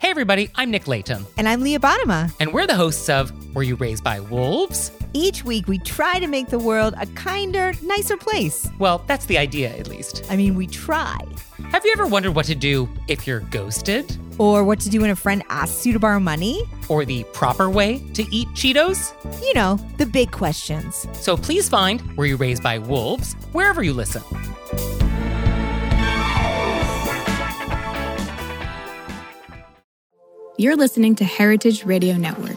Hey everybody, I'm Nick Layton. And I'm Leah Bottima. And we're the hosts of Were You Raised by Wolves? Each week we try to make the world a kinder, nicer place. Well, that's the idea, at least. I mean, we try. Have you ever wondered what to do if you're ghosted? Or what to do when a friend asks you to borrow money? Or the proper way to eat Cheetos? You know, the big questions. So please find Were You Raised by Wolves wherever you listen. You're listening to Heritage Radio Network.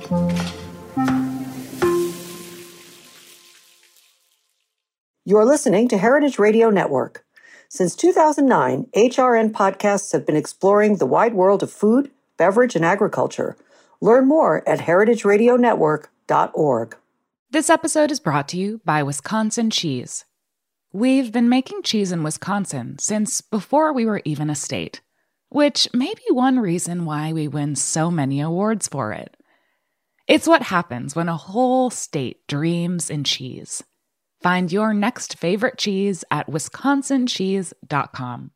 You're listening to Heritage Radio Network. Since 2009, HRN podcasts have been exploring the wide world of food, beverage, and agriculture. Learn more at heritageradionetwork.org. This episode is brought to you by Wisconsin Cheese. We've been making cheese in Wisconsin since before we were even a state, which may be one reason why we win so many awards for it. It's what happens when a whole state dreams in cheese. Find your next favorite cheese at wisconsincheese.com.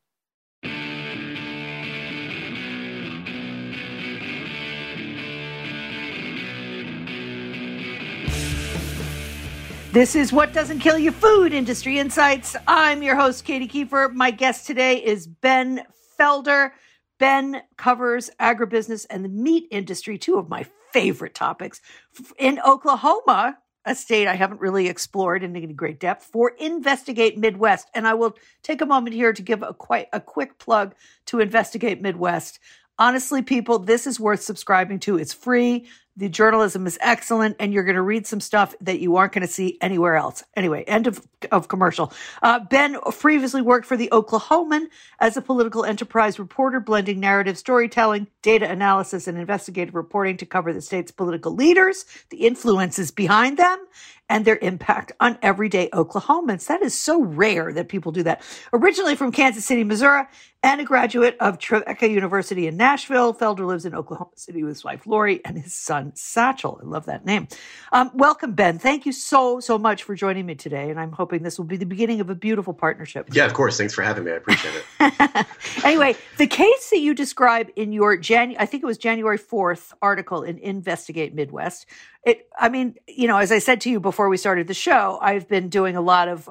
This is What Doesn't Kill You Food Industry Insights. I'm your host, Katie Kiefer. My guest today is Ben Felder. Ben covers agribusiness and the meat industry, two of my favorite topics. In Oklahoma, a state I haven't really explored in any great depth, for Investigate Midwest. And I will take a moment here to give a quick plug to Investigate Midwest. Honestly, people, this is worth subscribing to. It's free. The journalism is excellent, and you're going to read some stuff that you aren't going to see anywhere else. Anyway, end of commercial. Ben previously worked for the Oklahoman as a political enterprise reporter, blending narrative storytelling, data analysis, and investigative reporting to cover the state's political leaders, the influences behind them, and their impact on everyday Oklahomans. That is so rare that people do that. Originally from Kansas City, Missouri, and a graduate of Trevecca University in Nashville, Felder lives in Oklahoma City with his wife, Lori, and his son, Satchel. I love that name. Welcome, Ben. Thank you so much for joining me today, and I'm hoping this will be the beginning of a beautiful partnership. Yeah, of course. Thanks for having me. I appreciate it. Anyway, the case that you describe in your I think it was January 4th article in Investigate Midwest, as I said to you before we started the show, I've been doing a lot of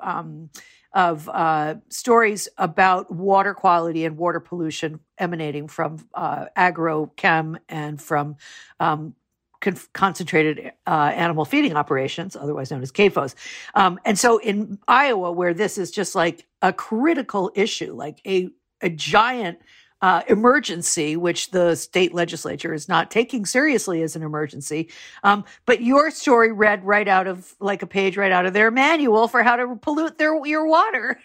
stories about water quality and water pollution emanating from agrochem and from concentrated animal feeding operations, otherwise known as CAFOs. And so in Iowa, where this is just like a critical issue, like a giant emergency, which the state legislature is not taking seriously as an emergency. But your story read right out of like a page right out of their manual for how to pollute your water.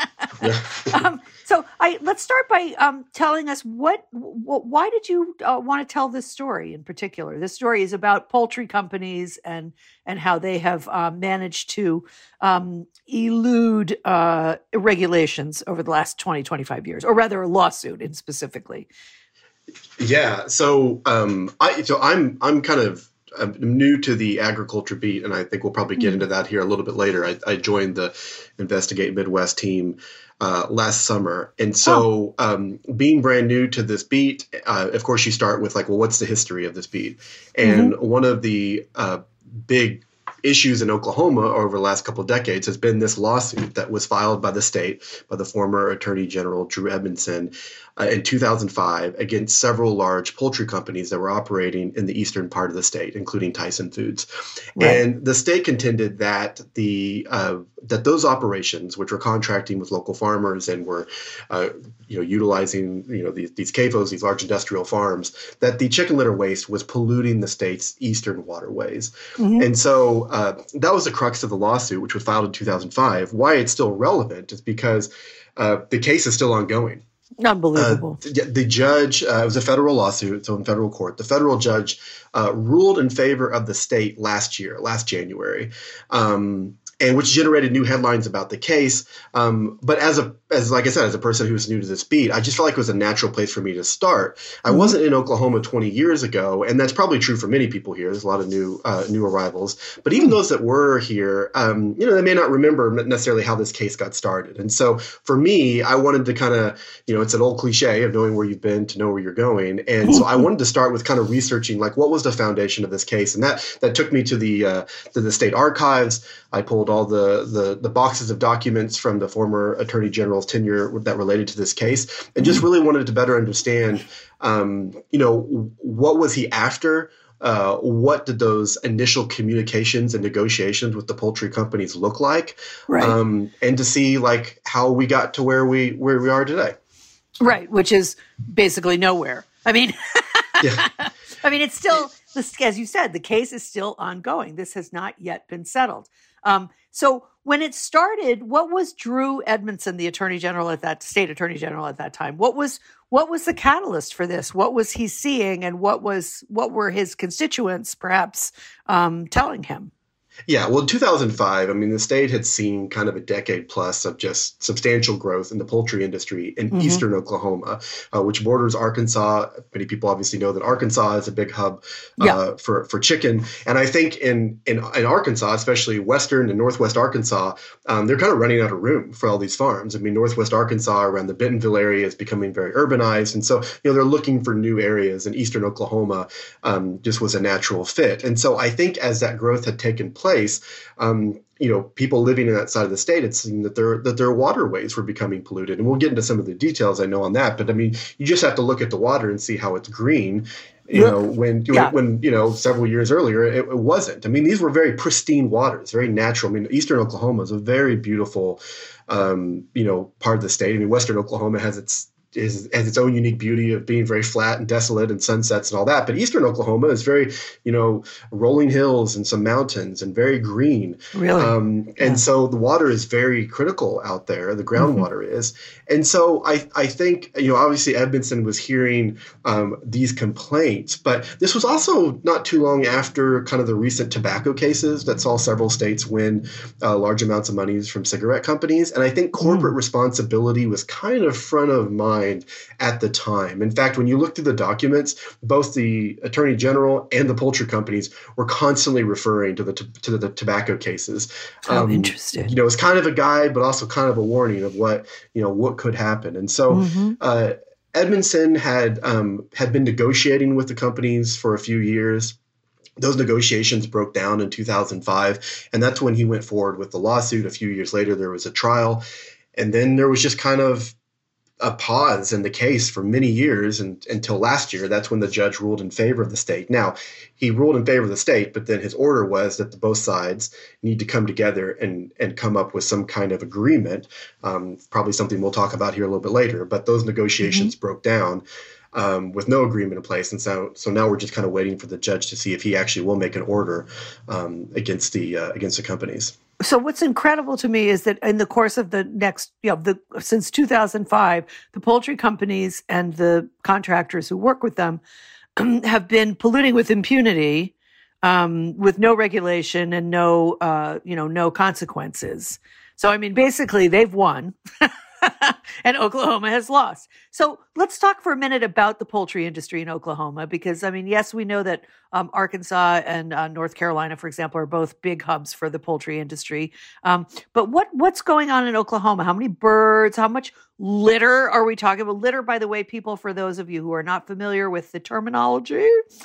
So let's start by telling us why did you want to tell this story in particular? This story is about poultry companies and how they have managed to elude regulations over the last 25 years, or rather a lawsuit in specifically. Yeah. So I'm kind of new to the agriculture beat, and I think we'll probably get into that here a little bit later. I joined the Investigate Midwest team last summer. And so being brand new to this beat, of course, you start with like, well, what's the history of this beat? And one of the big issues in Oklahoma over the last couple of decades has been this lawsuit that was filed by the state, by the former Attorney General Drew Edmondson in 2005 against several large poultry companies that were operating in the eastern part of the state, including Tyson Foods. Right. And the state contended that that those operations, which were contracting with local farmers and were utilizing these CAFOs, these large industrial farms, that the chicken litter waste was polluting the state's eastern waterways. And so that was the crux of the lawsuit, which was filed in 2005. Why it's still relevant is because the case is still ongoing. Unbelievable. The judge, it was a federal lawsuit, so in federal court, the federal judge ruled in favor of the state last January, and which generated new headlines about the case. But as a like I said, as a person who's new to this beat, I just felt like it was a natural place for me to start. I wasn't in Oklahoma 20 years ago, and that's probably true for many people here. There's a lot of new arrivals. But even those that were here, they may not remember necessarily how this case got started. And so for me, I wanted to kind of, it's an old cliche of knowing where you've been to know where you're going. And so I wanted to start with kind of researching, like, what was the foundation of this case? And that took me to the state archives. I pulled all the boxes of documents from the former Attorney General's tenure that related to this case, and just really wanted to better understand, what was he after? What did those initial communications and negotiations with the poultry companies look like? Right. And to see like how we got to where we are today. Right, which is basically nowhere. I mean, yeah. I mean, it's still, as you said, the case is still ongoing. This has not yet been settled. So when it started, what was Drew Edmondson, the state attorney general at that time? What was the catalyst for this? What was he seeing, and what were his constituents perhaps telling him? Yeah, well, in 2005, I mean, the state had seen kind of a decade plus of just substantial growth in the poultry industry in eastern Oklahoma, which borders Arkansas. Many people obviously know that Arkansas is a big hub for chicken. And I think in Arkansas, especially western and northwest Arkansas, they're kind of running out of room for all these farms. I mean, northwest Arkansas around the Bentonville area is becoming very urbanized. And so, they're looking for new areas, and eastern Oklahoma just was a natural fit. And so I think as that growth had taken place, people living in that side of the state had seen that their waterways were becoming polluted. And we'll get into some of the details I know on that. But I mean, you just have to look at the water and see how it's green. When several years earlier it wasn't. I mean, these were very pristine waters, very natural. I mean, eastern Oklahoma is a very beautiful, part of the state. I mean, western Oklahoma has its own unique beauty of being very flat and desolate and sunsets and all that. But eastern Oklahoma is very, rolling hills and some mountains and very green. Really? And so the water is very critical out there. The groundwater is. And so I think, obviously Edmondson was hearing these complaints, but this was also not too long after kind of the recent tobacco cases that saw several states win large amounts of monies from cigarette companies. And I think corporate responsibility was kind of front of mind at the time. In fact, when you look through the documents, both the Attorney General and the poultry companies were constantly referring to the tobacco cases. Interesting. It's kind of a guide, but also kind of a warning of what could happen. And so Edmondson had been negotiating with the companies for a few years. Those negotiations broke down in 2005, and that's when he went forward with the lawsuit. A few years later, there was a trial, and then there was just kind of a pause in the case for many years until last year. That's when the judge ruled in favor of the state. Now, he ruled in favor of the state, but then his order was that both sides need to come together and come up with some kind of agreement, probably something we'll talk about here a little bit later. But those negotiations broke down with no agreement in place. And so now we're just kind of waiting for the judge to see if he actually will make an order against the companies. So what's incredible to me is that in the course of the next, since 2005, the poultry companies and the contractors who work with them have been polluting with impunity, with no regulation and no consequences. So, I mean, basically they've won and Oklahoma has lost. So let's talk for a minute about the poultry industry in Oklahoma, because, I mean, yes, we know that Arkansas and North Carolina, for example, are both big hubs for the poultry industry. But what's going on in Oklahoma? How many birds? How much litter are we talking about? Litter, by the way, people, for those of you who are not familiar with the terminology,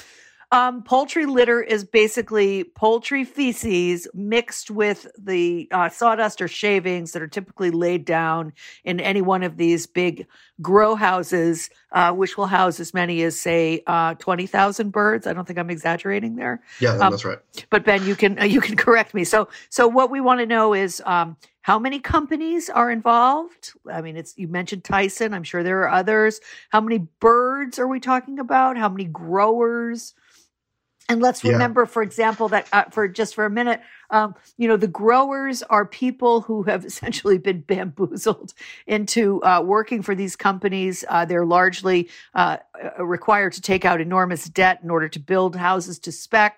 poultry litter is basically poultry feces mixed with the sawdust or shavings that are typically laid down in any one of these big grow houses, which will house as many as, say, 20,000 birds. I don't think I'm exaggerating there. Yeah, that's right. But Ben, you can correct me. So what we want to know is how many companies are involved? I mean, you mentioned Tyson. I'm sure there are others. How many birds are we talking about? How many growers? And let's remember, for example, that for a minute, the growers are people who have essentially been bamboozled into working for these companies. They're largely required to take out enormous debt in order to build houses to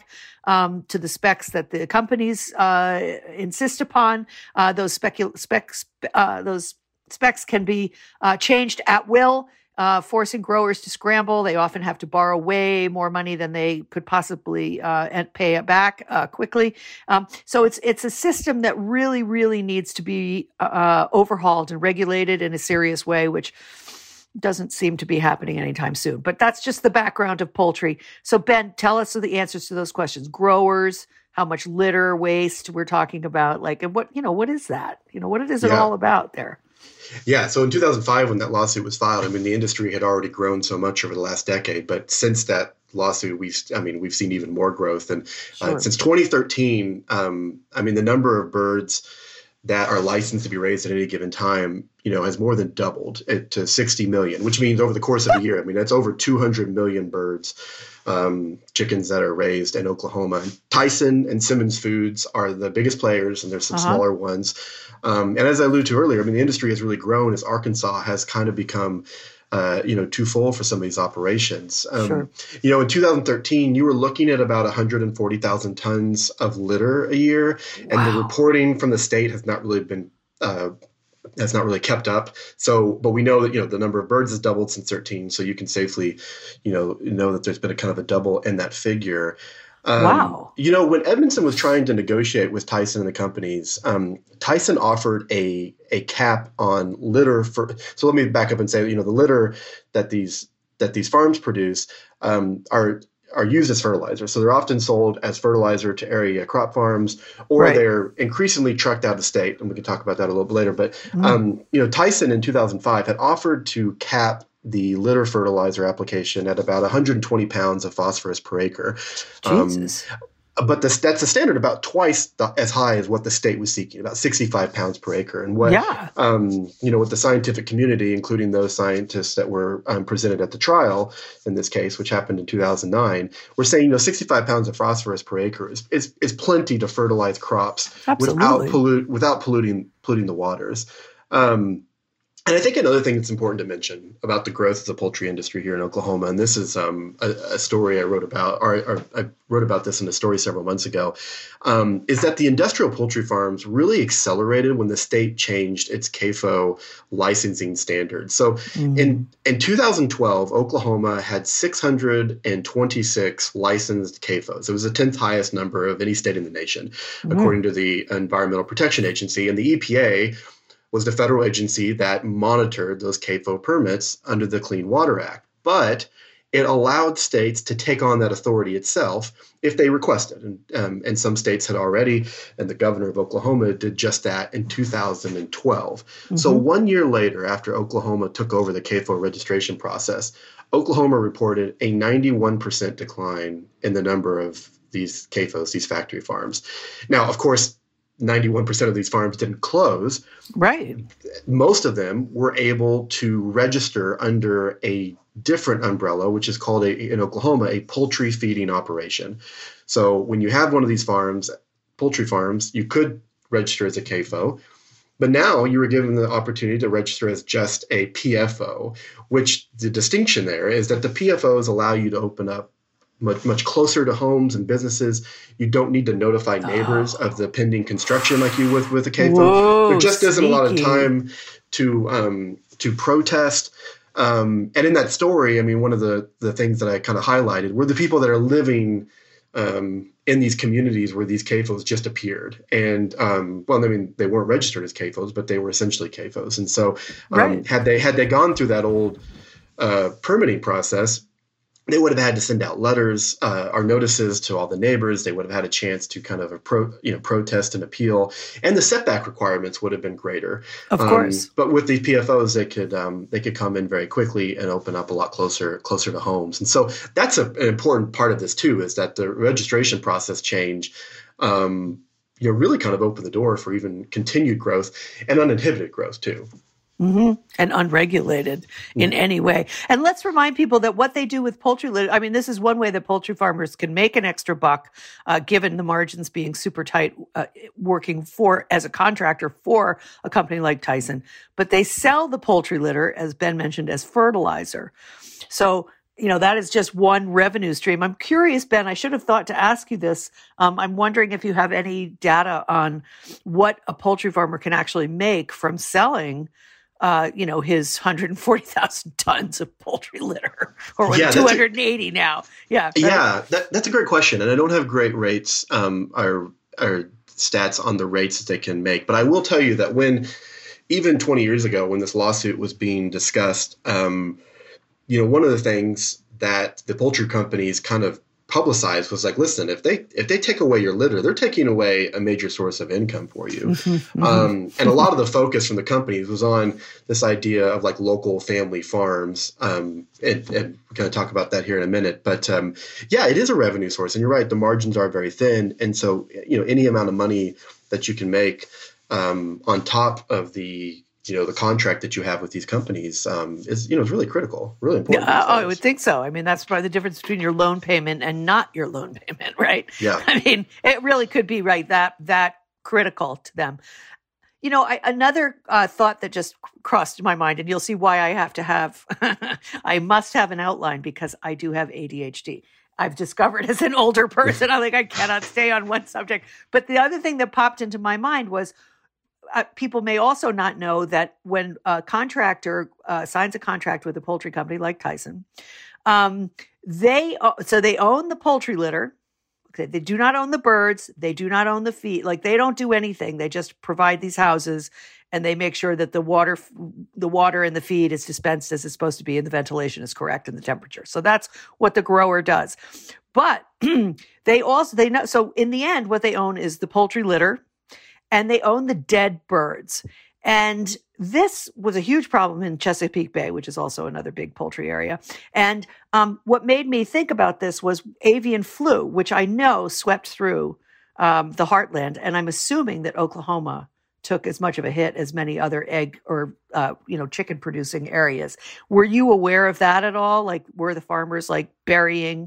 the specs that the companies insist upon. Those Specs can be changed at will, forcing growers to scramble. They often have to borrow way more money than they could possibly pay it back quickly. So it's a system that really, really needs to be overhauled and regulated in a serious way, which doesn't seem to be happening anytime soon. But that's just the background of poultry. So Ben, tell us the answers to those questions. Growers, how much litter, waste we're talking about, like, and what is that? What is it all about there? Yeah. So in 2005, when that lawsuit was filed, I mean, the industry had already grown so much over the last decade, but since that lawsuit, we've seen even more growth. And since 2013, I mean, the number of birds that are licensed to be raised at any given time, has more than doubled to 60 million, which means over the course of a year, I mean, that's over 200 million birds, chickens that are raised in Oklahoma. And Tyson and Simmons Foods are the biggest players, and there's some smaller ones. And as I alluded to earlier, I mean, the industry has really grown as Arkansas has kind of become too full for some of these operations. In 2013, you were looking at about 140,000 tons of litter a year, and the reporting from the state has not really been kept up. So, but we know that the number of birds has doubled since 13, so you can safely know that there's been a kind of a double in that figure. Wow. When Edmondson was trying to negotiate with Tyson and the companies, Tyson offered a cap on litter so let me back up and say, the litter that these farms produce are used as fertilizer. So they're often sold as fertilizer to area crop farms, or they're increasingly trucked out of state. And we can talk about that a little bit later. But, Tyson in 2005 had offered to cap the litter fertilizer application at about 120 pounds of phosphorus per acre. Jesus. But that's a standard about twice as high as what the state was seeking, about 65 pounds per acre. And what the scientific community, including those scientists that were presented at the trial in this case, which happened in 2009, were saying 65 pounds of phosphorus per acre is plenty to fertilize crops without polluting the waters. And I think another thing that's important to mention about the growth of the poultry industry here in Oklahoma, and this is a story I wrote about, or I wrote about this in a story several months ago, is that the industrial poultry farms really accelerated when the state changed its CAFO licensing standards. So in 2012, Oklahoma had 626 licensed CAFOs. It was the 10th highest number of any state in the nation, according to the Environmental Protection Agency. And the EPA was the federal agency that monitored those CAFO permits under the Clean Water Act. But it allowed states to take on that authority itself if they requested. And some states had already, and the governor of Oklahoma did just that in 2012. So 1 year later, after Oklahoma took over the CAFO registration process, Oklahoma reported a 91% decline in the number of these CAFOs, these factory farms. Now, of course, 91% of these farms didn't close. Right. Most of them were able to register under a different umbrella, which is called in Oklahoma, a poultry feeding operation. So when you have one of these farms, poultry farms, you could register as a CAFO, but now you were given the opportunity to register as just a PFO, which the distinction there is that the PFOs allow you to open up much closer to homes and businesses. You don't need to notify neighbors of the pending construction like you would with a CAFO. Whoa, there just isn't a lot of time to protest. And in that story, I mean, one of the things that I kind of highlighted were the people that are living in these communities where these CAFOs just appeared. And, they weren't registered as CAFOs, but they were essentially CAFOs. And so had they gone through that old permitting process, they would have had to send out letters or notices to all the neighbors. They would have had a chance to kind of protest and appeal, and the setback requirements would have been greater. Of course, but with these PFOs, they could come in very quickly and open up a lot closer to homes. And so that's an important part of this too, is that the registration process change really kind of opened the door for even continued growth and uninhibited growth too. And unregulated in any way. And let's remind people that what they do with poultry litter, I mean, this is one way that poultry farmers can make an extra buck, given the margins being super tight, working as a contractor for a company like Tyson. But they sell the poultry litter, as Ben mentioned, as fertilizer. So, that is just one revenue stream. I'm curious, Ben, I should have thought to ask you this. I'm wondering if you have any data on what a poultry farmer can actually make from selling his 140,000 tons of poultry litter, or Yeah, 280 now. Yeah. Yeah, that's a great question. And I don't have great rates or stats on the rates that they can make. But I will tell you that even 20 years ago, when this lawsuit was being discussed, one of the things that the poultry companies kind of publicized was like, listen, if they take away your litter, they're taking away a major source of income for you. And a lot of the focus from the companies was on this idea of like local family farms. And we're going to talk about that here in a minute. But it is a revenue source. And you're right, the margins are very thin. And so, any amount of money that you can make on top of the contract that you have with these companies is really critical, really important. Yeah, I would think so. I mean, that's probably the difference between your loan payment and not your loan payment, right? Yeah. I mean, it really could be right that critical to them. Another thought that just crossed my mind, and you'll see why I must have an outline because I do have ADHD. I've discovered as an older person, I cannot stay on one subject. But the other thing that popped into my mind was, people may also not know that when a contractor signs a contract with a poultry company like Tyson, they own the poultry litter. Okay, they do not own the birds. They do not own the feed. Like, they don't do anything. They just provide these houses, and they make sure that the water and the feed is dispensed as it's supposed to be, and the ventilation is correct and the temperature. So that's what the grower does. But they know. So in the end, what they own is the poultry litter, and they own the dead birds. And this was a huge problem in Chesapeake Bay, which is also another big poultry area. And what made me think about this was avian flu, which I know swept through the heartland. And I'm assuming that Oklahoma took as much of a hit as many other egg or chicken producing areas. Were you aware of that at all? Like, were the farmers burying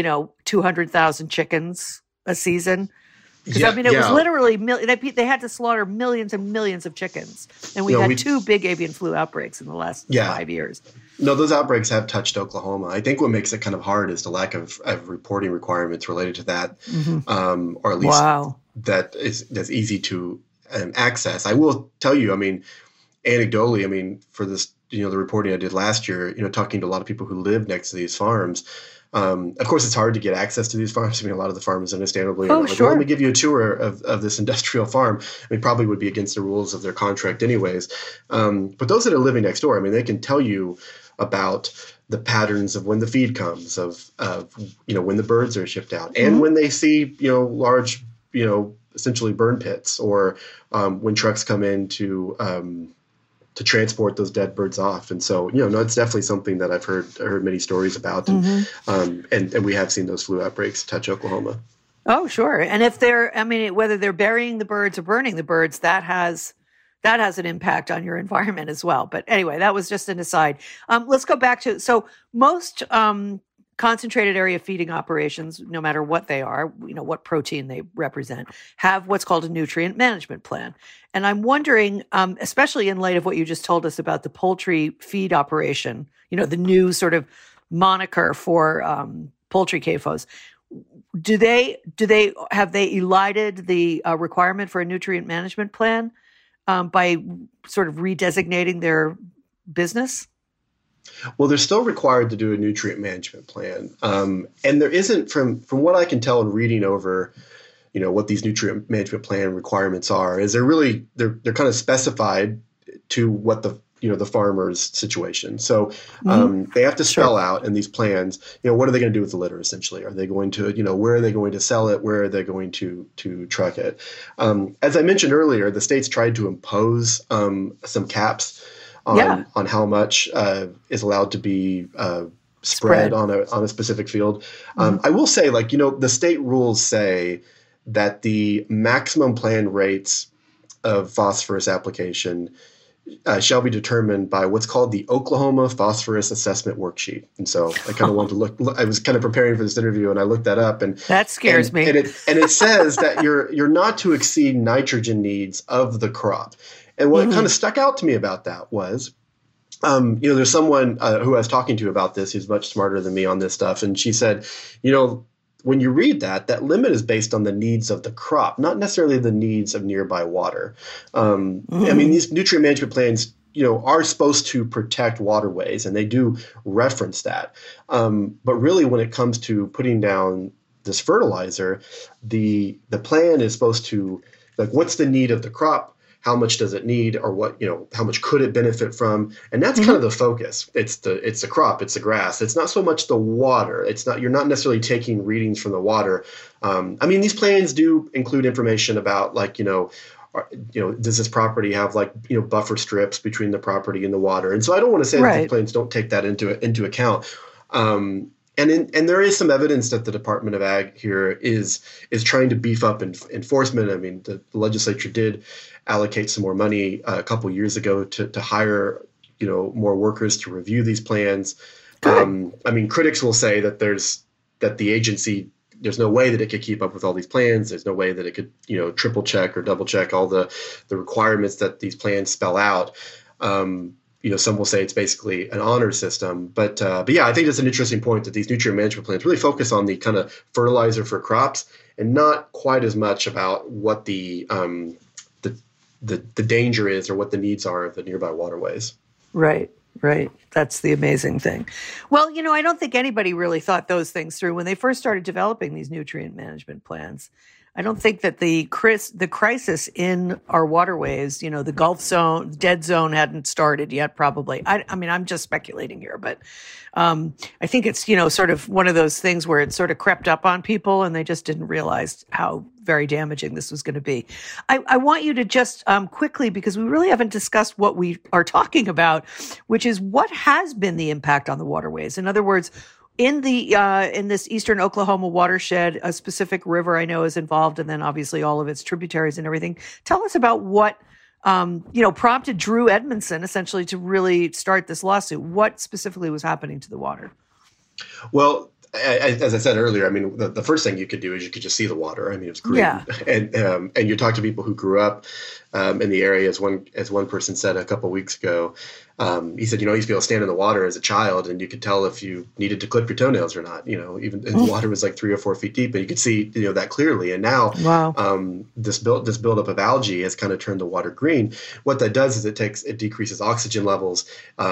200,000 chickens a season? Because it was literally they had to slaughter millions and millions of chickens, and we had two big avian flu outbreaks in the last 5 years. No, those outbreaks have touched Oklahoma. I think what makes it kind of hard is the lack of reporting requirements related to that, or at least that's easy to access. I will tell you, anecdotally, for this, the reporting I did last year, talking to a lot of people who live next to these farms. Of course, it's hard to get access to these farms. A lot of the farmers, understandably, are like, well, let me give you a tour of this industrial farm. Probably would be against the rules of their contract anyways. But those that are living next door, they can tell you about the patterns of when the feed comes, of when the birds are shipped out, and when they see, large, essentially burn pits, or when trucks come in to transport those dead birds off. And so, it's definitely something that I've heard many stories about. And we have seen those flu outbreaks touch Oklahoma. Oh, sure. And if whether they're burying the birds or burning the birds, that has an impact on your environment as well. But anyway, that was just an aside. Let's go back to, so most concentrated area feeding operations, no matter what they are, what protein they represent, have what's called a nutrient management plan. And I'm wondering, especially in light of what you just told us about the poultry feed operation, the new sort of moniker for poultry CAFOs, have they elided the requirement for a nutrient management plan by sort of redesignating their business? Well, they're still required to do a nutrient management plan. And there isn't, from what I can tell in reading over, what these nutrient management plan requirements are, is they're kind of specified to what the farmer's situation. So they have to spell out in these plans, what are they going to do with the litter, essentially? Are they going to, where are they going to sell it? Where are they going to truck it? As I mentioned earlier, the states tried to impose some caps on how much is allowed to be spread on a specific field. I will say, the state rules say that the maximum planned rates of phosphorus application shall be determined by what's called the Oklahoma Phosphorus Assessment Worksheet. And so I kind of wanted to look. I was kind of preparing for this interview, and I looked that up, and that scares me. And it says that you're not to exceed nitrogen needs of the crop. And what kind of stuck out to me about that was, there's someone who I was talking to about this who's much smarter than me on this stuff. And she said, when you read that limit is based on the needs of the crop, not necessarily the needs of nearby water. These nutrient management plans are supposed to protect waterways, and they do reference that. But really, when it comes to putting down this fertilizer, the plan is supposed to, like, what's the need of the crop? How much does it need, or what, how much could it benefit from? And that's kind of the focus. It's the crop, it's the grass. It's not so much the water. You're not necessarily taking readings from the water. These plans do include information about, like, does this property have, like, buffer strips between the property and the water? And so I don't want to say that the plans don't take that into account. And there is some evidence that the Department of Ag here is trying to beef up enforcement. I mean, the legislature did allocate some more money a couple years ago to hire more workers to review these plans. Critics will say that the agency, there's no way that it could keep up with all these plans. There's no way that it could triple check or double check all the requirements that these plans spell out. Some will say it's basically an honor system, but yeah, I think it's an interesting point that these nutrient management plans really focus on the kind of fertilizer for crops and not quite as much about what the danger is or what the needs are of the nearby waterways. Right. That's the amazing thing. Well, I don't think anybody really thought those things through when they first started developing these nutrient management plans. I don't think that the crisis in our waterways, the Gulf zone, dead zone hadn't started yet, probably. I'm just speculating here, but I think it's, sort of one of those things where it sort of crept up on people and they just didn't realize how very damaging this was going to be. I want you to just quickly, because we really haven't discussed what we are talking about, which is what has been the impact on the waterways. In other words, in this eastern Oklahoma watershed, a specific river I know is involved, and then obviously all of its tributaries and everything. Tell us about what prompted Drew Edmondson essentially to really start this lawsuit. What specifically was happening to the water? Well, as I said earlier, the first thing you could do is you could just see the water. It was green. Yeah. And you talk to people who grew up in the area, as one person said a couple of weeks ago. He said, he used to be able to stand in the water as a child, and you could tell if you needed to clip your toenails or not. Even the water was like 3 or 4 feet deep, and you could see that clearly. And now, this buildup of algae has kind of turned the water green. What that does is it decreases oxygen levels.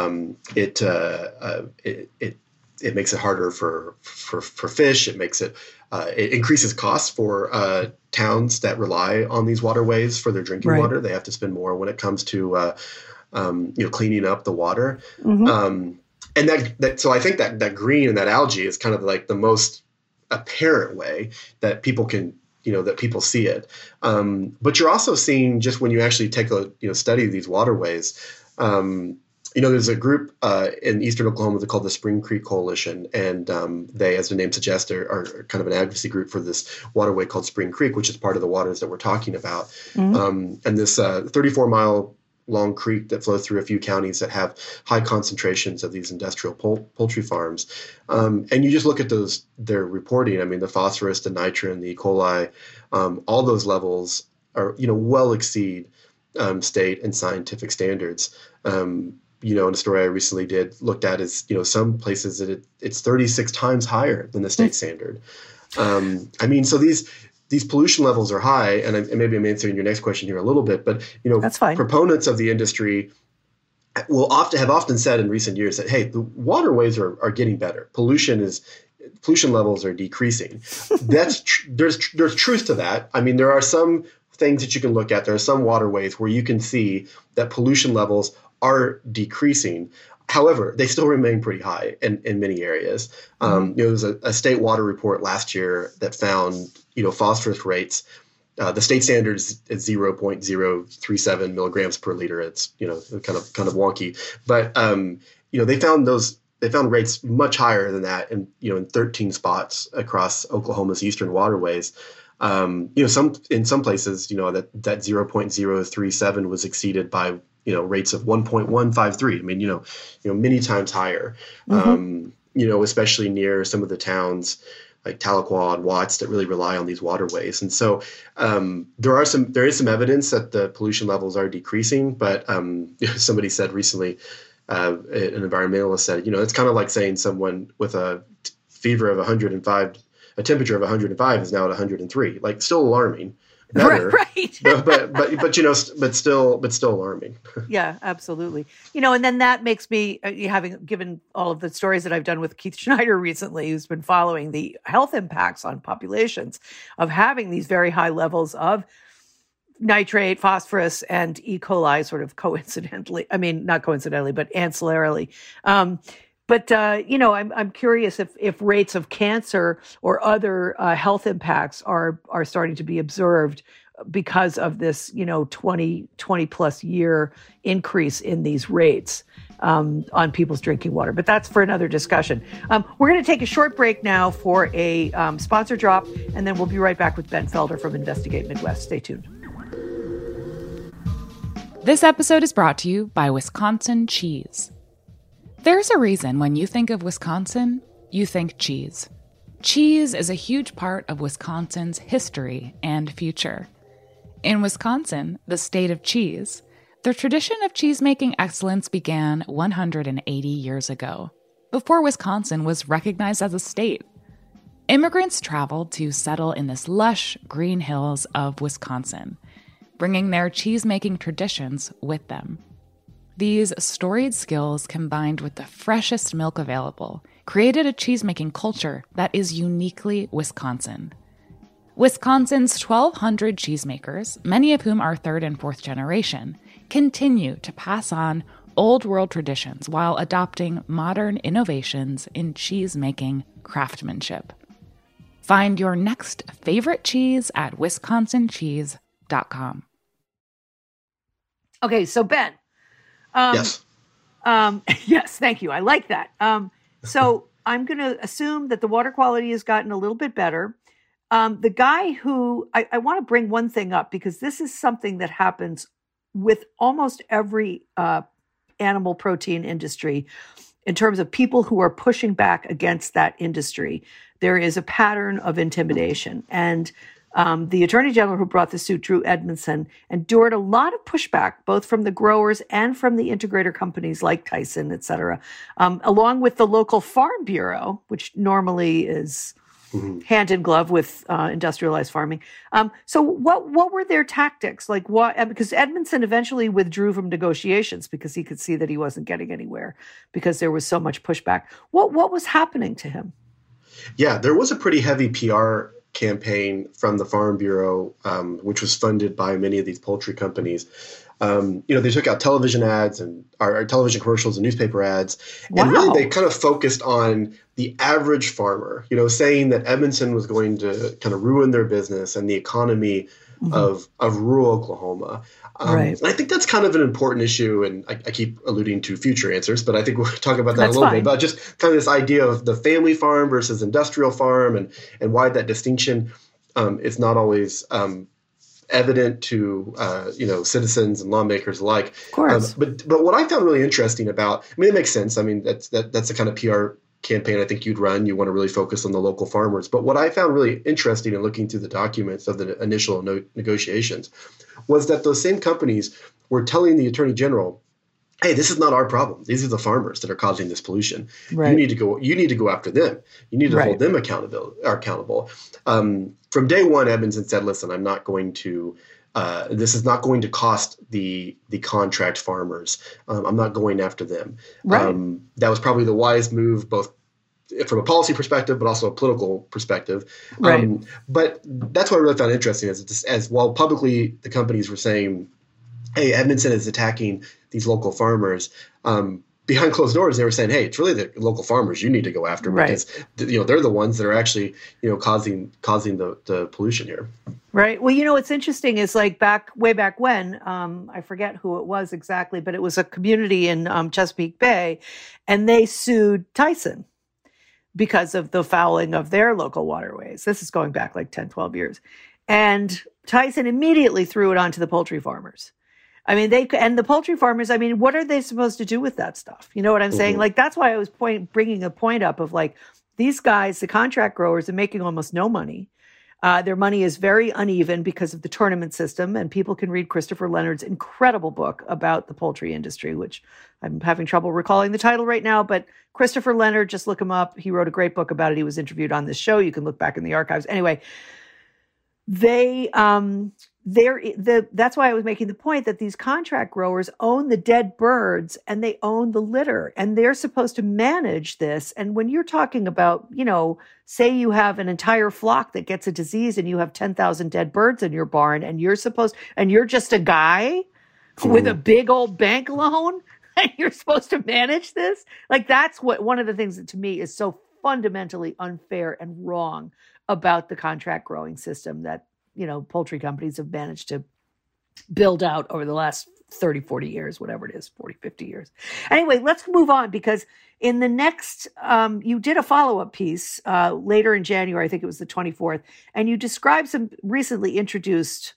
It makes it harder for fish. It makes it increases costs for towns that rely on these waterways for their drinking water. They have to spend more when it comes to cleaning up the water. And so I think that green and that algae is kind of like the most apparent way that people can that people see it. But you're also seeing, just when you actually take a study of these waterways. There's a group in eastern Oklahoma called the Spring Creek Coalition, and they, as the name suggests, are kind of an advocacy group for this waterway called Spring Creek, which is part of the waters that we're talking about. And this 34-mile long creek that flows through a few counties that have high concentrations of these industrial poultry farms. And you just look at their reporting. The phosphorus, the nitrogen, the E. coli, all those levels are, well exceed state and scientific standards. In a story I recently looked at is, some places that it's 36 times higher than the state standard. So these pollution levels are high, and maybe I'm answering your next question here a little bit, but, that's fine. Proponents of the industry have often said in recent years that, hey, the waterways are getting better. Pollution levels are decreasing. There's truth to that. There are some things that you can look at. There are some waterways where you can see that pollution levels are decreasing. However, they still remain pretty high in many areas. There was a state water report last year that found, phosphorus rates. The state standard is 0.037 milligrams per liter. It's, kind of wonky, but, they found rates much higher than that in 13 spots across Oklahoma's eastern waterways. In some places, that 0.037 was exceeded by, rates of 1.153. Many times higher, especially near some of the towns like Tahlequah and Watts that really rely on these waterways. And so there is some evidence that the pollution levels are decreasing, but somebody said recently, an environmentalist said, it's kind of like saying someone with a fever of 105, a temperature of 105 is now at 103, like still alarming. better. Right. but still alarming. Yeah, absolutely. And then that makes me, having given all of the stories that I've done with Keith Schneider recently, who's been following the health impacts on populations of having these very high levels of nitrate, phosphorus, and E. coli sort of coincidentally, not coincidentally, but ancillarily. I'm curious if rates of cancer or other health impacts are starting to be observed because of this, 20 plus year increase in these rates on people's drinking water. But that's for another discussion. We're going to take a short break now for a sponsor drop, and then we'll be right back with Ben Felder from Investigate Midwest. Stay tuned. This episode is brought to you by Wisconsin Cheese. There's a reason when you think of Wisconsin, you think cheese. Cheese is a huge part of Wisconsin's history and future. In Wisconsin, the state of cheese, the tradition of cheese-making excellence began 180 years ago, before Wisconsin was recognized as a state. Immigrants traveled to settle in this lush green hills of Wisconsin, bringing their cheese-making traditions with them. These storied skills, combined with the freshest milk available, created a cheesemaking culture that is uniquely Wisconsin. Wisconsin's 1,200 cheesemakers, many of whom are third and fourth generation, continue to pass on old world traditions while adopting modern innovations in cheesemaking craftsmanship. Find your next favorite cheese at wisconsincheese.com. Okay, so Ben. Yes. Yes, thank you. I like that. So I'm going to assume that the water quality has gotten a little bit better. The guy who, I want to bring one thing up because this is something that happens with almost every animal protein industry in terms of people who are pushing back against that industry. There is a pattern of intimidation. And the attorney general who brought the suit, Drew Edmondson, endured a lot of pushback, both from the growers and from the integrator companies like Tyson, et cetera, along with the local farm bureau, which normally is hand in glove with industrialized farming. So what were their tactics? Like what? Because Edmondson eventually withdrew from negotiations because he could see that he wasn't getting anywhere because there was so much pushback. What was happening to him? Yeah, there was a pretty heavy PR campaign from the Farm Bureau, which was funded by many of these poultry companies. They took out television ads and our television commercials and newspaper ads. Wow. And really they kind of focused on the average farmer, saying that Edmondson was going to kind of ruin their business and the economy of rural Oklahoma. Right. And I think that's kind of an important issue. And I keep alluding to future answers, but I think we'll talk about that That's a little fine. bit, about just kind of this idea of the family farm versus industrial farm and why that distinction is not always evident to citizens and lawmakers alike. Of course. But what I found really interesting about, it makes sense. That's the kind of PR campaign I think you'd run. You want to really focus on the local farmers. But what I found really interesting in looking through the documents of the initial negotiations was that those same companies were telling the attorney general, hey, this is not our problem. These are the farmers that are causing this pollution. Right. You need to go after them. You need to hold them accountable. From day one, Edmondson said, listen, I'm not going to this is not going to cost the contract farmers. I'm not going after them. Right. That was probably the wise move, both from a policy perspective, but also a political perspective. Right. But that's what I really found interesting as while publicly the companies were saying, hey, Edmondson is attacking these local farmers. Behind closed doors, they were saying, hey, it's really the local farmers you need to go after because they're the ones that are actually causing the pollution here. Right. Well, what's interesting is like way back when, I forget who it was exactly, but it was a community in Chesapeake Bay, and they sued Tyson because of the fouling of their local waterways. This is going back like 10, 12 years. And Tyson immediately threw it onto the poultry farmers. And the poultry farmers, what are they supposed to do with that stuff? You know what I'm saying? Like, that's why I was bringing a point up of like, these guys, the contract growers, are making almost no money. Their money is very uneven because of the tournament system. And people can read Christopher Leonard's incredible book about the poultry industry, which I'm having trouble recalling the title right now. But Christopher Leonard, just look him up. He wrote a great book about it. He was interviewed on this show. You can look back in the archives. Anyway, that's why I was making the point that these contract growers own the dead birds and they own the litter, and they're supposed to manage this. And when you're talking about, say you have an entire flock that gets a disease and you have 10,000 dead birds in your barn, and you're just a guy with a big old bank loan and you're supposed to manage this. Like, that's one of the things that to me is so fundamentally unfair and wrong about the contract growing system that poultry companies have managed to build out over the last 30, 40 years, whatever it is, 40, 50 years. Anyway, let's move on, because in the next, you did a follow-up piece later in January, I think it was the 24th, and you described some recently introduced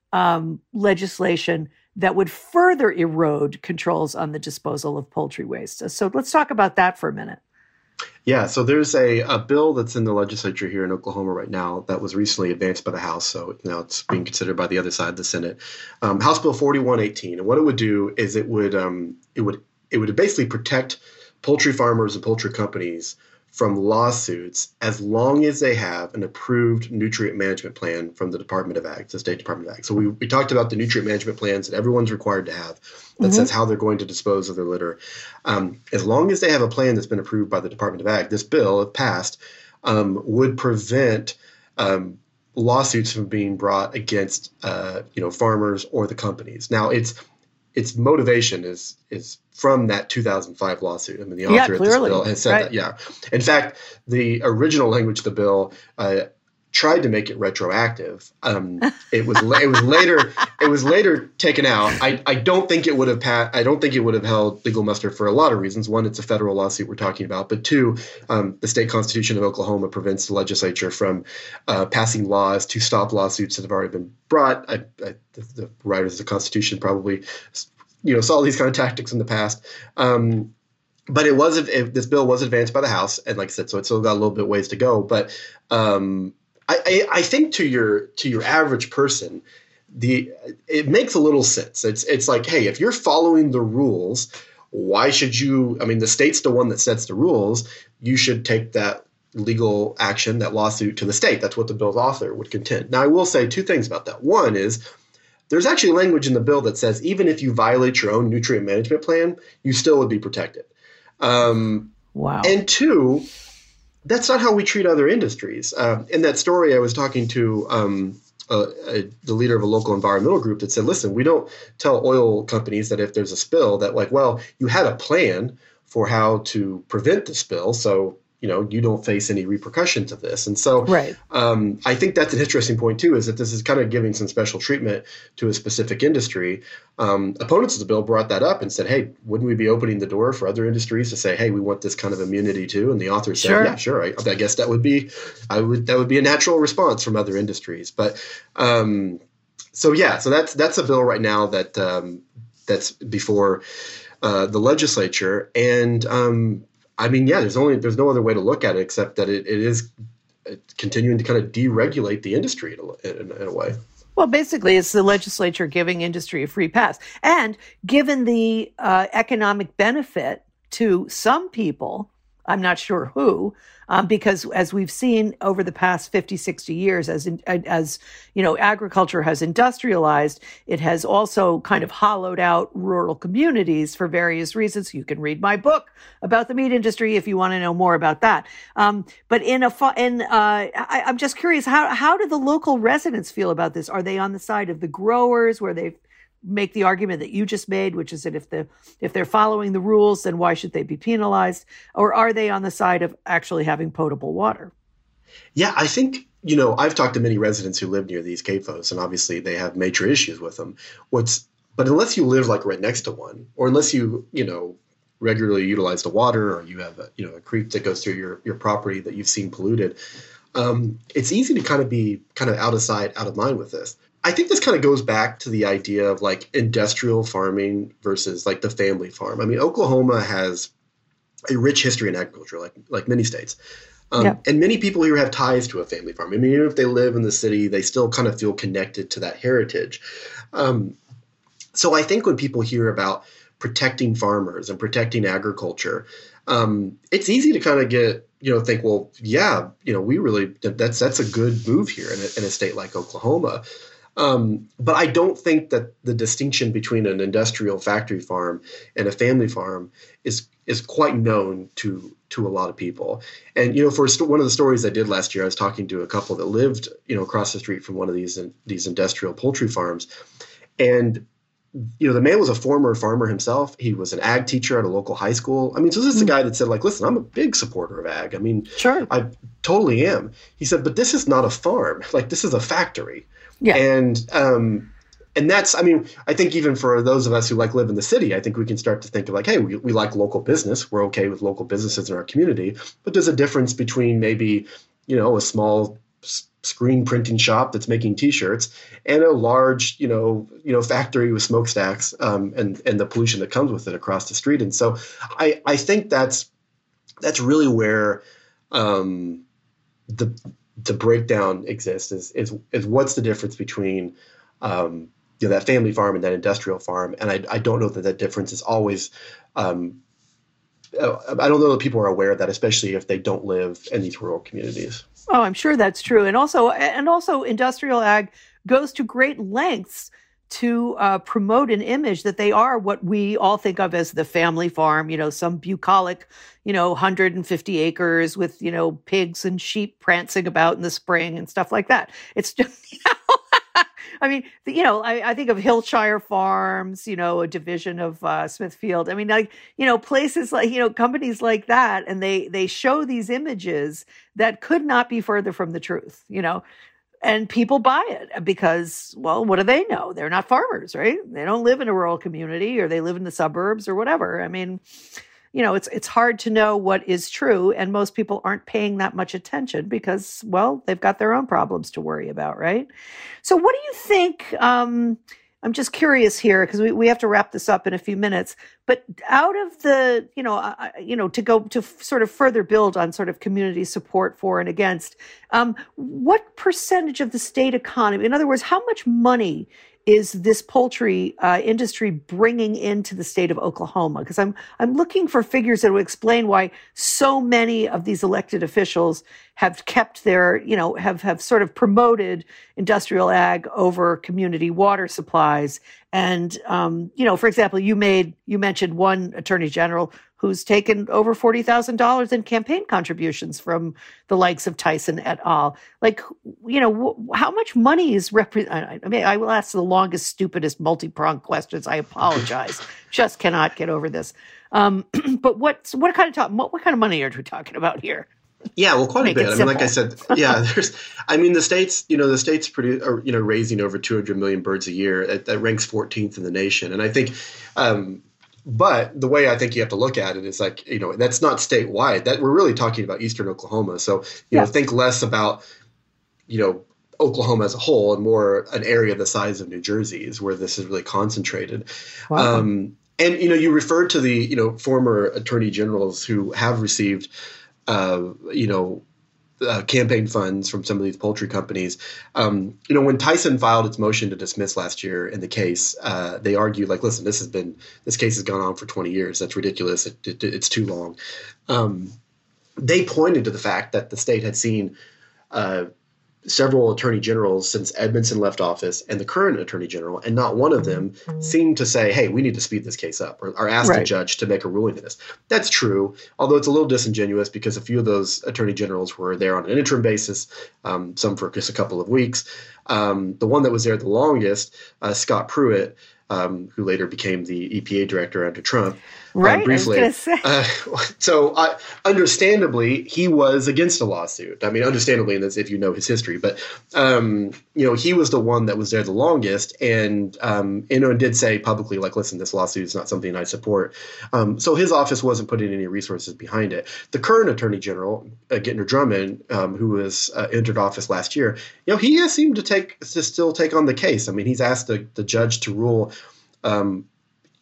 legislation that would further erode controls on the disposal of poultry waste. So let's talk about that for a minute. Yeah, so there's a bill that's in the legislature here in Oklahoma right now that was recently advanced by the House, so now it's being considered by the other side, the Senate. House Bill 4118, and what it would do is it would basically protect poultry farmers and poultry companies from lawsuits as long as they have an approved nutrient management plan from the Department of Ag, the State Department of Ag. So we talked about the nutrient management plans that everyone's required to have that says how they're going to dispose of their litter. As long as they have a plan that's been approved by the Department of Ag, this bill, if passed, would prevent lawsuits from being brought against farmers or the companies. Now, its motivation is from that 2005 lawsuit. I mean, the author of this bill has said that. Yeah. In fact, the original language of the bill tried to make it retroactive. It was later taken out. I don't think it would have I don't think it would have held legal muster for a lot of reasons. One, it's a federal lawsuit we're talking about, but two, the state constitution of Oklahoma prevents the legislature from passing laws to stop lawsuits that have already been brought. The writers of the Constitution probably saw these kind of tactics in the past. But this bill was advanced by the House, and like I said, so it's still got a little bit ways to go. But I think to your average person, it makes a little sense. It's like, hey, if you're following the rules, why should you? I mean, the state's the one that sets the rules. You should take that legal action, that lawsuit, to the state. That's what the bill's author would contend. Now, I will say two things about that. One is, there's actually language in the bill that says even if you violate your own nutrient management plan, you still would be protected. Wow. And two, that's not how we treat other industries. In that story, I was talking to the leader of a local environmental group that said, listen, we don't tell oil companies that if there's a spill that you had a plan for how to prevent the spill, so you don't face any repercussions of this. And so I think that's an interesting point, too, is that this is kind of giving some special treatment to a specific industry. Opponents of the bill brought that up and said, hey, wouldn't we be opening the door for other industries to say, hey, we want this kind of immunity, too? And the author said, yeah, sure. I guess that would be a natural response from other industries. But so that's a bill right now that's before the legislature. And there's no other way to look at it except that it is continuing to kind of deregulate the industry in a way. Well, basically, it's the legislature giving industry a free pass. And given the economic benefit to some people, I'm not sure who, because as we've seen over the past 50, 60 years, as agriculture has industrialized, it has also kind of hollowed out rural communities for various reasons. You can read my book about the meat industry if you want to know more about that. But I'm just curious, how do the local residents feel about this? Are they on the side of the growers, where they make the argument that you just made, which is that if they're following the rules, then why should they be penalized? Or are they on the side of actually having potable water? Yeah, I think, I've talked to many residents who live near these CAFOs, and obviously they have major issues with them. But unless you live right next to one, or unless you, regularly utilize the water, or you have a creek that goes through your property that you've seen polluted, it's easy to kind of be out of sight, out of mind with this. I think this kind of goes back to the idea of industrial farming versus the family farm. I mean, Oklahoma has a rich history in agriculture, like many states. And many people here have ties to a family farm. I mean, even if they live in the city, they still kind of feel connected to that heritage. So I think when people hear about protecting farmers and protecting agriculture, it's easy to kind of get think, well, yeah, we really that's a good move here in a state like Oklahoma. But I don't think that the distinction between an industrial factory farm and a family farm is quite known to a lot of people. And for one of the stories I did last year, I was talking to a couple that lived across the street from one of these industrial poultry farms, and the man was a former farmer himself. He was an ag teacher at a local high school. I mean, so this is a guy that said, like, listen, I'm a big supporter of ag. I mean, sure, I totally am. He said, but this is not a farm. Like, this is a factory. Yeah. And that's, I mean, I think even for those of us who live in the city, I think we can start to think of like, hey, we like local business. We're okay with local businesses in our community. But there's a difference between maybe, a small screen printing shop that's making T-shirts and a large, factory with smokestacks and the pollution that comes with it across the street. And so I think that's really where the breakdown exists is what's the difference between that family farm and that industrial farm. And I don't know that difference is always I don't know that people are aware of that, especially if they don't live in these rural communities. Oh, I'm sure that's true. And also industrial ag goes to great lengths to promote an image that they are what we all think of as the family farm, some bucolic, 150 acres with, pigs and sheep prancing about in the spring and stuff like that. It's just, I mean, I think of Hillshire Farms, a division of Smithfield. I mean, places like, companies like that, and they show these images that could not be further from the truth, and people buy it because, well, what do they know? They're not farmers, right? They don't live in a rural community, or they live in the suburbs or whatever. I mean, it's hard to know what is true, and most people aren't paying that much attention because, well, they've got their own problems to worry about, right? So what do you think? I'm just curious here because we have to wrap this up in a few minutes. But out of the, to go to sort of further build on sort of community support for and against, what percentage of the state economy, in other words, how much money is this poultry industry bringing into the state of Oklahoma? Because I'm looking for figures that will explain why so many of these elected officials have kept their, have sort of promoted industrial ag over community water supplies. And, for example, you mentioned one attorney general who's taken over $40,000 in campaign contributions from the likes of Tyson et al. Like, how much money is I mean, I will ask the longest, stupidest, multi-pronged questions. I apologize. Just cannot get over this. But what kind of money are we talking about here? Yeah, well, quite a bit. I mean, like I said, yeah, the state's raising over 200 million birds a year. That ranks 14th in the nation. And I think, but the way I think you have to look at it is like, that's not statewide. That we're really talking about Eastern Oklahoma. So, think less about, Oklahoma as a whole and more an area the size of New Jersey is where this is really concentrated. Wow. And, you referred to the, former attorney generals who have received campaign funds from some of these poultry companies. When Tyson filed its motion to dismiss last year in the case, they argued like, listen, this case has gone on for 20 years. That's ridiculous. It's too long. They pointed to the fact that the state had seen several attorney generals since Edmondson left office and the current attorney general, and not one of them seemed to say, hey, we need to speed this case up or ask the judge to make a ruling in this. That's true, although it's a little disingenuous because a few of those attorney generals were there on an interim basis, some for just a couple of weeks. The one that was there the longest, Scott Pruitt, who later became the EPA director under Trump. Right, briefly. I was going to say. Understandably, he was against a lawsuit. I mean, understandably, if you know his history. But, he was the one that was there the longest and, did say publicly, like, listen, this lawsuit is not something I support. So his office wasn't putting any resources behind it. The current attorney general, Gentner Drummond, who was entered office last year, he has seemed to still take on the case. I mean, he's asked the judge to rule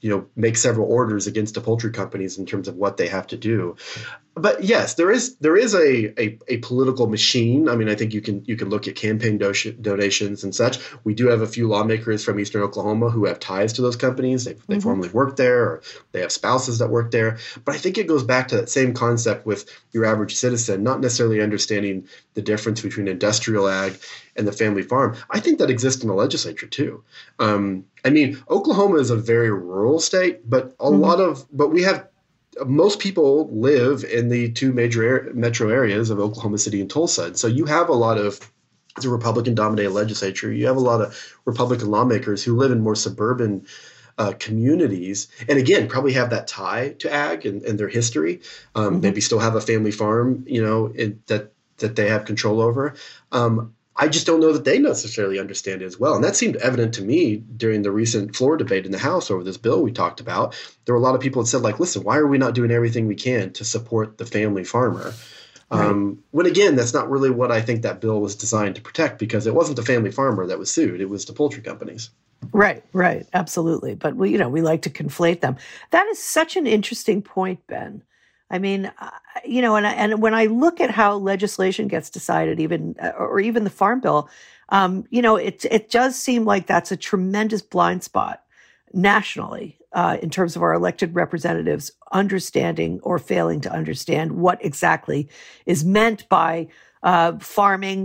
make several orders against the poultry companies in terms of what they have to do. But yes, there is a political machine. I mean, I think you can look at campaign donations and such. We do have a few lawmakers from Eastern Oklahoma who have ties to those companies. They formerly worked there, or they have spouses that work there. But I think it goes back to that same concept with your average citizen, not necessarily understanding the difference between industrial ag and the family farm. I think that exists in the legislature too. I mean, Oklahoma is a very rural state, but we have. Most people live in the two major metro areas of Oklahoma City and Tulsa. And so you have a lot of, it's a Republican-dominated legislature. You have a lot of Republican lawmakers who live in more suburban communities, and again, probably have that tie to ag and their history. Maybe still have a family farm, that they have control over. I just don't know that they necessarily understand it as well. And that seemed evident to me during the recent floor debate in the House over this bill we talked about. There were a lot of people that said, listen, why are we not doing everything we can to support the family farmer? Right. When again, that's not really what I think that bill was designed to protect, because it wasn't the family farmer that was sued. It was the poultry companies. Right. Absolutely. But we like to conflate them. That is such an interesting point, Ben. I mean, and when I look at how legislation gets decided, even the Farm Bill, it does seem like that's a tremendous blind spot nationally in terms of our elected representatives understanding or failing to understand what exactly is meant by farming.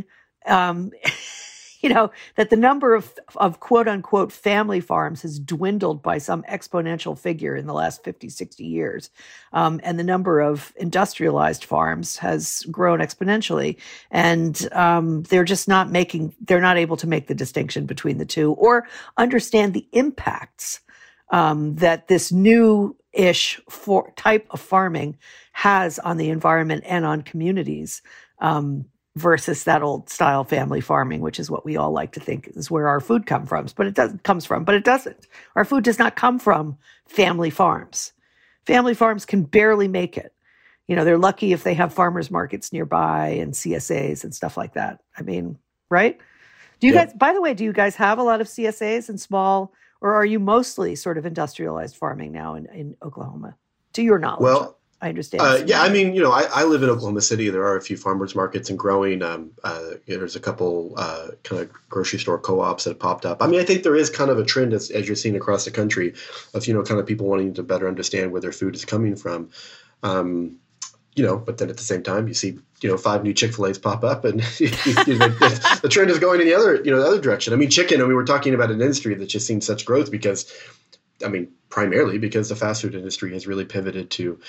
That the number of quote unquote family farms has dwindled by some exponential figure in the last 50, 60 years. And the number of industrialized farms has grown exponentially. And they're not able to make the distinction between the two or understand the impacts that this new-ish type of farming has on the environment and on communities. Versus that old style family farming, which is what we all like to think is where our food comes from. But it doesn't. Our food does not come from family farms. Family farms can barely make it. They're lucky if they have farmers markets nearby and CSAs and stuff like that. I mean, right? Do you guys, by the way, do you guys have a lot of CSAs and small, or are you mostly sort of industrialized farming now in Oklahoma, to your knowledge? Well, I understand. I mean, I live in Oklahoma City. There are a few farmers markets and growing. There's a couple kind of grocery store co-ops that have popped up. I mean, I think there is kind of a trend as you're seeing across the country of, kind of people wanting to better understand where their food is coming from. But then at the same time, you see, 5 new Chick-fil-A's pop up, and the trend is going in the other direction. I mean, chicken. We're talking about an industry that's just seen such growth because, primarily because the fast food industry has really pivoted to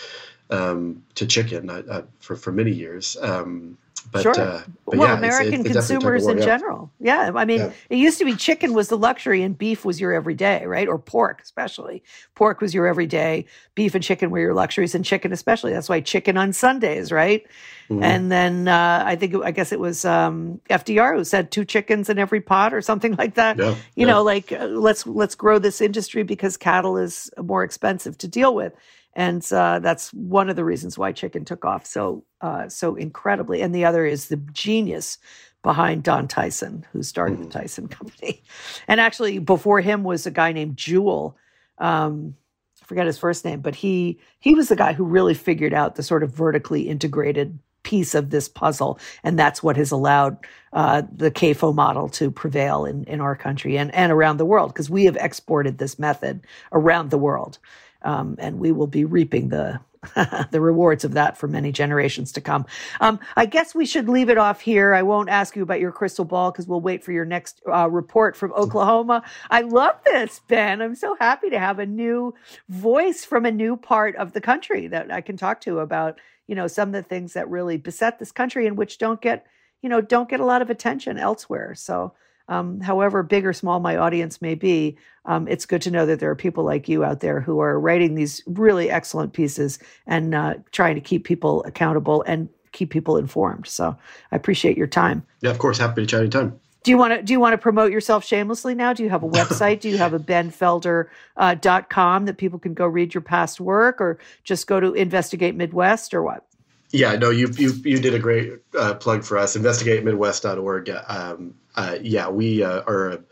chicken for many years. Sure. American consumers in general. Yeah. I mean, It used to be chicken was the luxury and beef was your everyday, right? Or pork, especially. Pork was your everyday. Beef and chicken were your luxuries, and chicken especially. That's why chicken on Sundays, right? Mm-hmm. And then I guess it was FDR who said 2 chickens in every pot or something like that. Let's grow this industry because cattle is more expensive to deal with. And that's one of the reasons why chicken took off so incredibly. And the other is the genius behind Don Tyson, who started the Tyson Company. And actually, before him was a guy named Jewel. I forget his first name, but he was the guy who really figured out the sort of vertically integrated piece of this puzzle. And that's what has allowed the CAFO model to prevail in our country and around the world, because we have exported this method around the world. And we will be reaping the rewards of that for many generations to come. I guess we should leave it off here. I won't ask you about your crystal ball because we'll wait for your next report from Oklahoma. I love this, Ben. I'm so happy to have a new voice from a new part of the country that I can talk to about, some of the things that really beset this country and which don't get a lot of attention elsewhere. So, however big or small my audience may be, it's good to know that there are people like you out there who are writing these really excellent pieces and trying to keep people accountable and keep people informed. So I appreciate your time. Yeah, of course. Happy to chat anytime. Do you want to promote yourself shamelessly now? Do you have a website? Do you have a benfelder.com that people can go read your past work, or just go to Investigate Midwest, or what? Yeah, no, you did a great plug for us. InvestigateMidwest.org. We are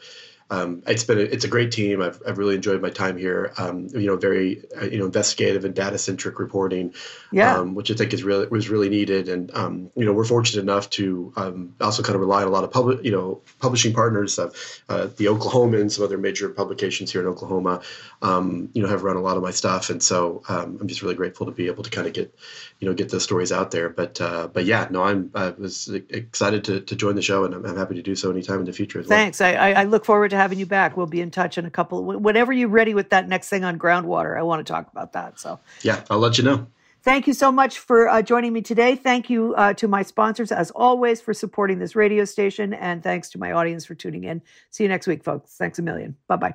it's a great team. I've really enjoyed my time here. Very investigative and data centric reporting, which I think was really needed. And we're fortunate enough to also kind of rely on a lot of publishing partners of the Oklahoman, some other major publications here in Oklahoma. Have run a lot of my stuff, and so I'm just really grateful to be able to kind of get those stories out there. But yeah, no, I was excited to join the show, and I'm happy to do so anytime in the future as well. Thanks. I look forward to having you back. We'll be in touch in a couple. Whenever you're ready with that next thing on groundwater, I want to talk about that. So yeah, I'll let you know. Thank you so much for joining me today. Thank you to my sponsors, as always, for supporting this radio station, and thanks to my audience for tuning in. See you next week, folks. Thanks a million. Bye-bye.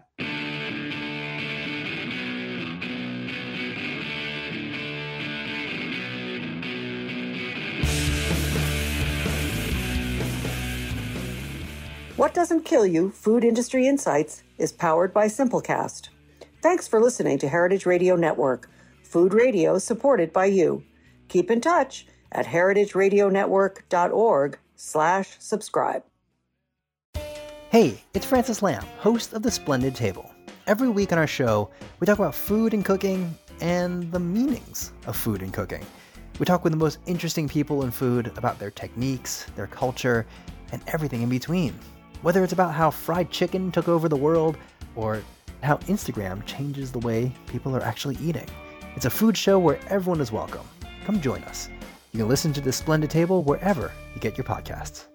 What Doesn't Kill You, Food Industry Insights, is powered by Simplecast. Thanks for listening to Heritage Radio Network, food radio supported by you. Keep in touch at heritageradionetwork.org/subscribe. Hey, it's Francis Lamb, host of The Splendid Table. Every week on our show, we talk about food and cooking and the meanings of food and cooking. We talk with the most interesting people in food about their techniques, their culture, and everything in between. Whether it's about how fried chicken took over the world or how Instagram changes the way people are actually eating. It's a food show where everyone is welcome. Come join us. You can listen to The Splendid Table wherever you get your podcasts.